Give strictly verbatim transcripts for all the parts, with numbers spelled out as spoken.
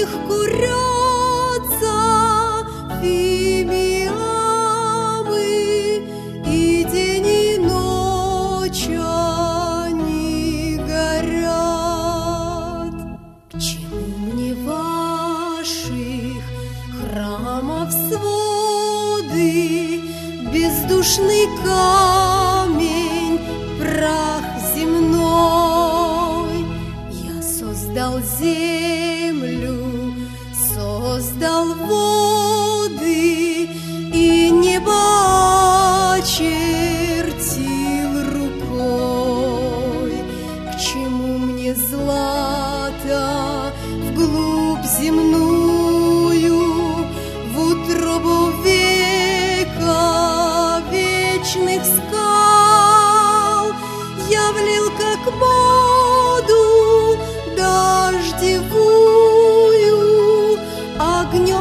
них курятся фимиамы, и день и ночь они горят. К чему мне ваших храмов своды, бездушный камень, прах земной? Я создал землю, создал воды, и небо очертил рукой. К чему мне злато вглубь земную, в утробу века вечных скал? Я влил как воду дождевую, огнем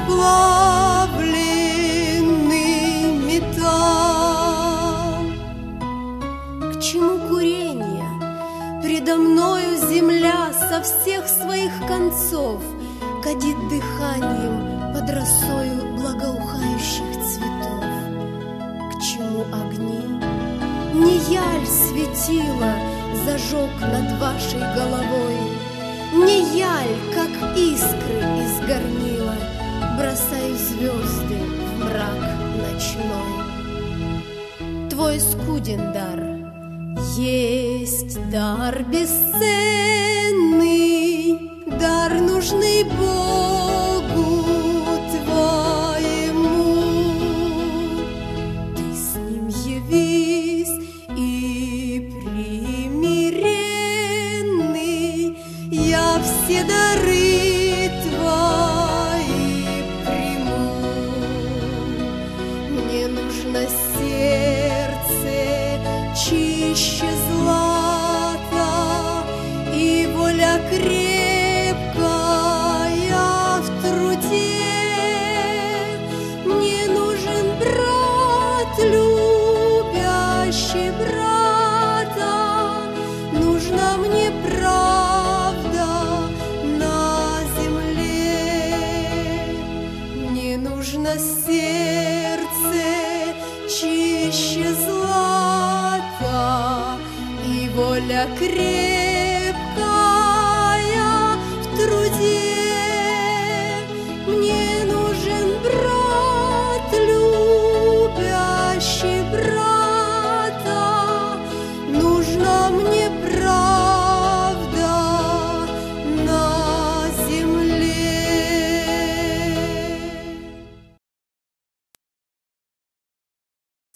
расплавленный металл. К чему курение? Предо мною земля со всех своих концов кадит дыханием под росою благоухающих цветов. К чему огни? Не яль светила зажег над вашей головой, не яль, как искры из горнила, бросаю звезды в мрак ночной. Твой скуден дар, есть дар бесценный, дар нужный Богу твоему. Ты с ним явись и примиренный, я все дары твои приму. Мне нужно сердце чище злата и воля крепкая в труде. Мне нужен брат, любящий брата, нужна мне правда на земле. Мне нужно сердце чище злата и воля крепкая